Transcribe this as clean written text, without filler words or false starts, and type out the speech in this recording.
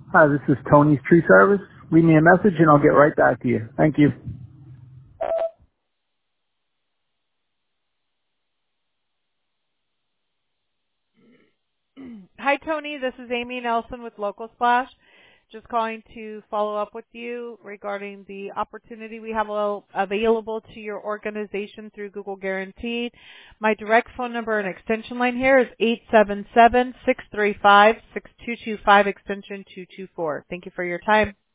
Hi, this is Tony's Tree Service. Leave me a message and I'll get right back to you. Thank you. Hi, Tony. This is Amy Nelson with Local Splash. Just calling to follow up with you regarding the opportunity we have available to your organization through Google Guaranteed. My direct phone number and extension line here is 877-635-6225, extension 224. Thank you for your time.